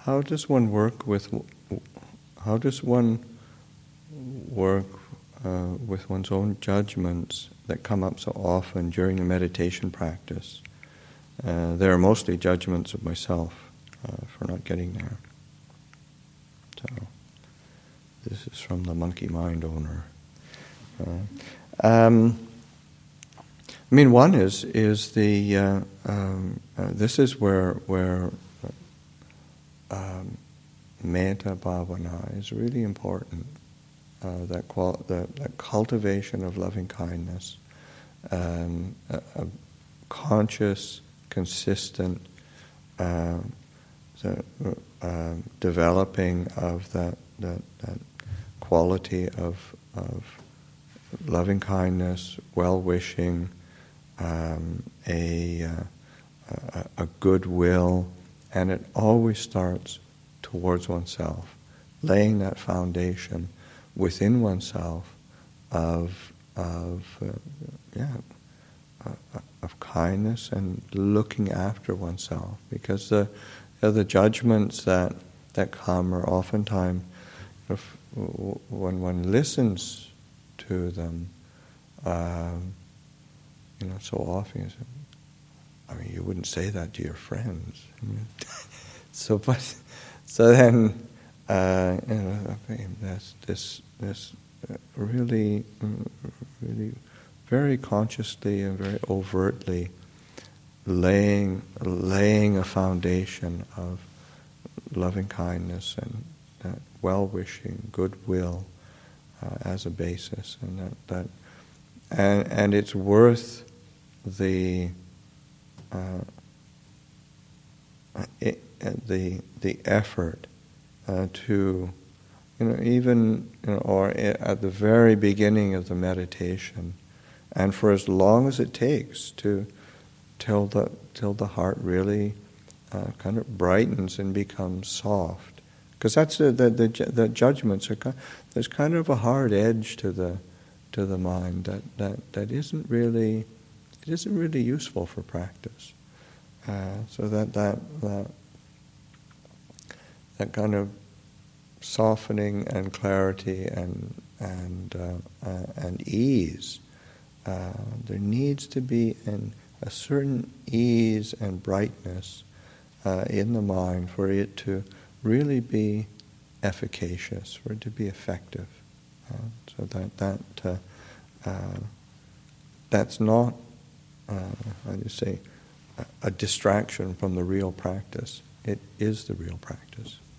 how does one work with one's own judgments that come up so often during the meditation practice? They are mostly judgments of myself for not getting there. So this is from the monkey mind owner. One is the this is where metta bhavana is really important. That cultivation of loving kindness, a conscious, consistent developing of that quality of loving kindness, well-wishing, a goodwill, and it always starts towards oneself, laying that foundation within oneself of kindness and looking after oneself, because the judgments that come are oftentimes, when one listens to them, so often, you wouldn't say that to your friends. So then, that's this really very consciously and very overtly laying a foundation of loving kindness and well-wishing, goodwill as a basis, and it's worth the effort to, or at the very beginning of the meditation, and for as long as it takes till the heart really kind of brightens and becomes soft, because that's the judgments are there's kind of a hard edge to the mind that isn't really useful for practice. So that kind of softening and clarity and ease. There needs to be a certain ease and brightness in the mind for it to really be efficacious, for it to be effective. So that's not, how do you say, a distraction from the real practice. It is the real practice.